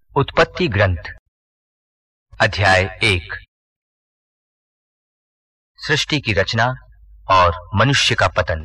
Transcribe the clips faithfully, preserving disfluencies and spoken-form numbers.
उत्पत्ति ग्रंथ अध्याय एक। सृष्टि की रचना और मनुष्य का पतन।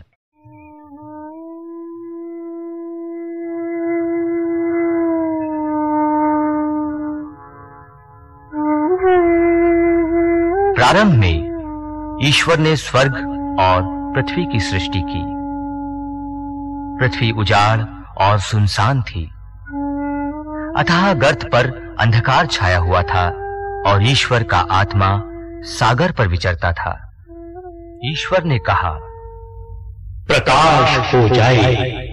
प्रारंभ में ईश्वर ने स्वर्ग और पृथ्वी की सृष्टि की। पृथ्वी उजाड़ और सुनसान थी, अथाह गर्त पर अंधकार छाया हुआ था और ईश्वर का आत्मा सागर पर विचरता था। ईश्वर ने कहा, प्रकाश हो जाए।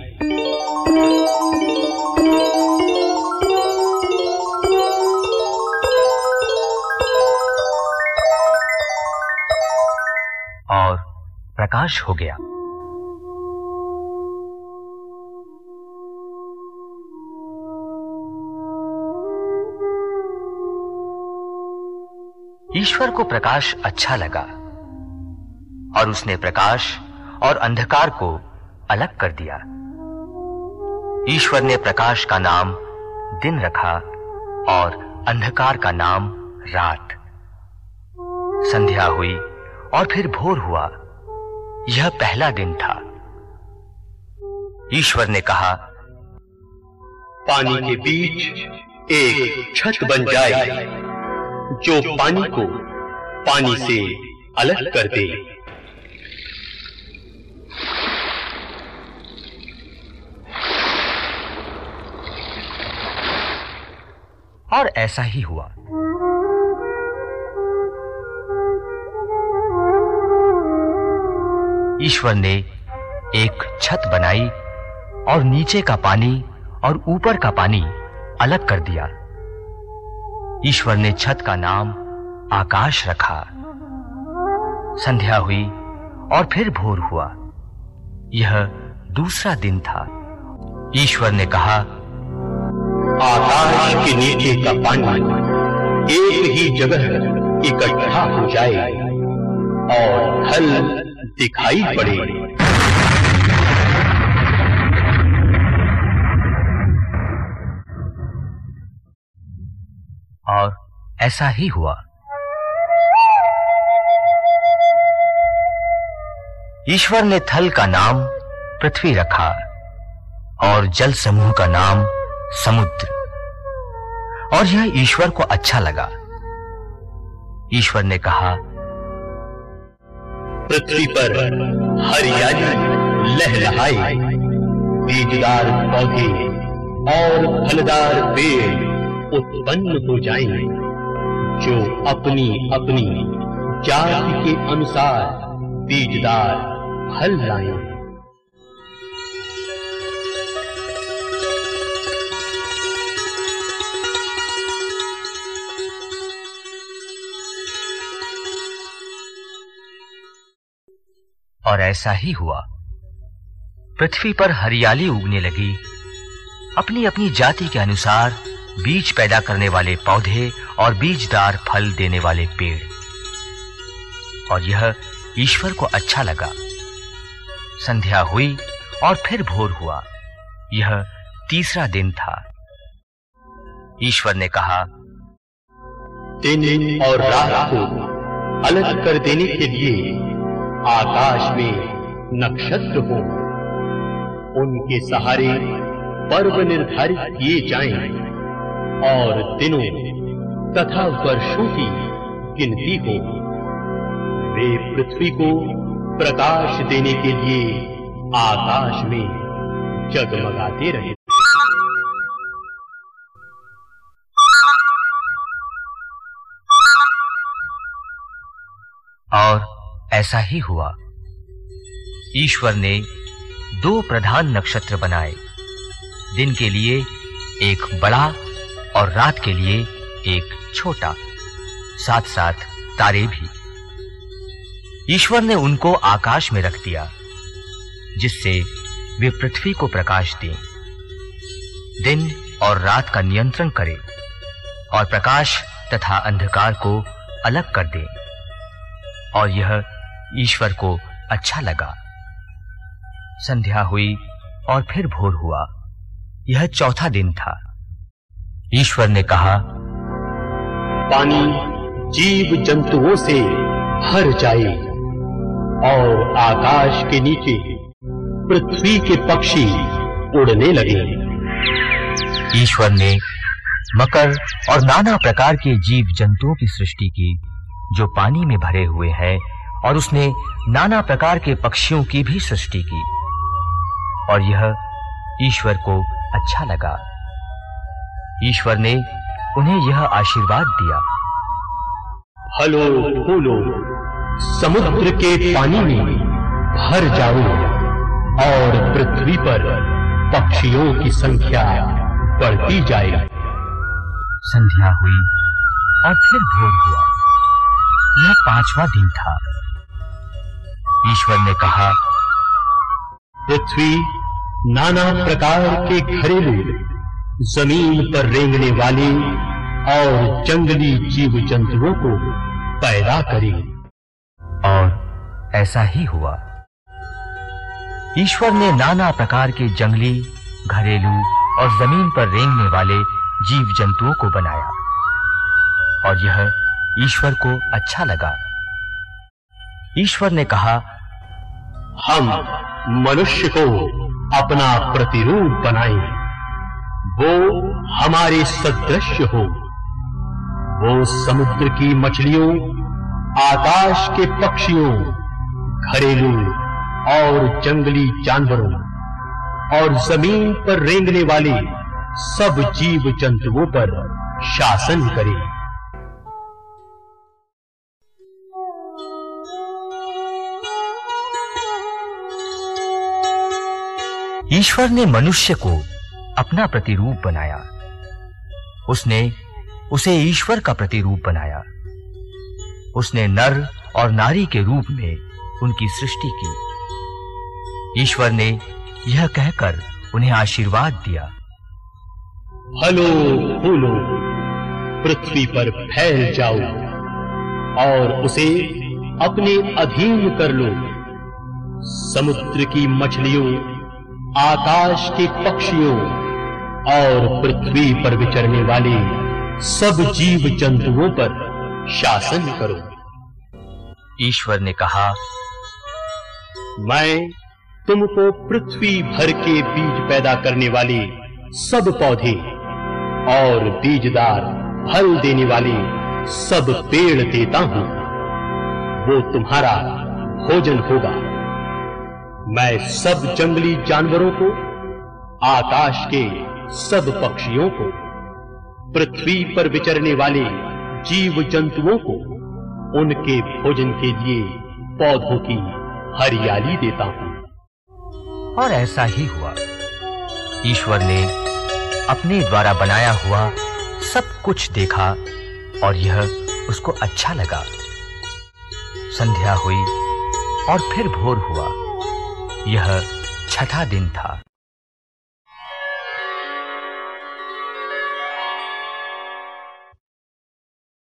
और प्रकाश हो गया। ईश्वर को प्रकाश अच्छा लगा और उसने प्रकाश और अंधकार को अलग कर दिया। ईश्वर ने प्रकाश का नाम दिन रखा और अंधकार का नाम रात। संध्या हुई और फिर भोर हुआ। यह पहला दिन था। ईश्वर ने कहा, पानी के बीच एक छत बन जाए जो पानी को पानी से अलग कर दे। और ऐसा ही हुआ। ईश्वर ने एक छत बनाई और नीचे का पानी और ऊपर का पानी अलग कर दिया। ईश्वर ने छत का नाम आकाश रखा। संध्या हुई और फिर भोर हुआ। यह दूसरा दिन था। ईश्वर ने कहा, आकाश के नीचे का पानी एक ही जगह इकट्ठा हो जाए और हल दिखाई पड़े। और ऐसा ही हुआ। ईश्वर ने थल का नाम पृथ्वी रखा और जल समूह का नाम समुद्र, और यह ईश्वर को अच्छा लगा। ईश्वर ने कहा, पृथ्वी पर हरियाली लहलहाए, बीजदार पौधे और फलदार पेड़ उत्पन्न हो जाएं, जो अपनी अपनी जाति के अनुसार बीजदार फल लाएं। और ऐसा ही हुआ। पृथ्वी पर हरियाली उगने लगी, अपनी अपनी जाति के अनुसार बीज पैदा करने वाले पौधे और बीजदार फल देने वाले पेड़। और यह ईश्वर को अच्छा लगा। संध्या हुई और फिर भोर हुआ। यह तीसरा दिन था। ईश्वर ने कहा, दिन और रात को अलग कर देने के लिए आकाश में नक्षत्र हो, उनके सहारे पर्व निर्धारित किए जाएं और दिनों तथा वर्षों की गिनती हो। वे पृथ्वी को प्रकाश देने के लिए आकाश में जगमगाते रहे। और ऐसा ही हुआ। ईश्वर ने दो प्रधान नक्षत्र बनाए, दिन के लिए एक बड़ा और रात के लिए एक छोटा, साथ साथ तारे भी। ईश्वर ने उनको आकाश में रख दिया, जिससे वे पृथ्वी को प्रकाश दें, दिन और रात का नियंत्रण करें और प्रकाश तथा अंधकार को अलग कर दें। और यह ईश्वर को अच्छा लगा। संध्या हुई और फिर भोर हुआ। यह चौथा दिन था। ईश्वर ने कहा, पानी जीव जंतुओं से भर जाए और आकाश के नीचे पृथ्वी के पक्षी उड़ने लगे। ईश्वर ने मकर और नाना प्रकार के जीव जंतुओं की सृष्टि की जो पानी में भरे हुए हैं, और उसने नाना प्रकार के पक्षियों की भी सृष्टि की, और यह ईश्वर को अच्छा लगा। ईश्वर ने उन्हें यह आशीर्वाद दिया, फलो फूलो समुद्र के पानी में भर जाओ और पृथ्वी पर पक्षियों की संख्या बढ़ती जाए। संध्या हुई और फिर भोर हुआ। यह पांचवा दिन था। ईश्वर ने कहा, पृथ्वी नाना प्रकार के घरेलू, जमीन पर रेंगने वाले और जंगली जीव जंतुओं को पैदा करे। और ऐसा ही हुआ। ईश्वर ने नाना प्रकार के जंगली, घरेलू और जमीन पर रेंगने वाले जीव जंतुओं को बनाया, और यह ईश्वर को अच्छा लगा। ईश्वर ने कहा, हम मनुष्य को अपना प्रतिरूप बनाएं, वो हमारे सदृश हो। वो समुद्र की मछलियों, आकाश के पक्षियों, घरेलू और जंगली जानवरों और जमीन पर रेंगने वाले सब जीव जंतुओं पर शासन करे। ईश्वर ने मनुष्य को अपना प्रतिरूप बनाया। उसने उसे ईश्वर का प्रतिरूप बनाया। उसने नर और नारी के रूप में उनकी सृष्टि की। ईश्वर ने यह कहकर उन्हें आशीर्वाद दिया, फलो फूलो पृथ्वी पर फैल जाओ और उसे अपने अधीन कर लो। समुद्र की मछलियों, आकाश के पक्षियों और पृथ्वी पर विचरने वाले सब जीव जंतुओं पर शासन करो। ईश्वर ने कहा, मैं तुमको पृथ्वी भर के बीज पैदा करने वाले सब पौधे और बीजदार फल देने वाले सब पेड़ देता हूं। वो तुम्हारा भोजन होगा। मैं सब जंगली जानवरों को, आकाश के सब पक्षियों को, पृथ्वी पर विचरने वाले जीव जंतुओं को उनके भोजन के लिए पौधों की हरियाली देता हूं। और ऐसा ही हुआ। ईश्वर ने अपने द्वारा बनाया हुआ सब कुछ देखा, और यह उसको अच्छा लगा। संध्या हुई और फिर भोर हुआ। यह छठा दिन था।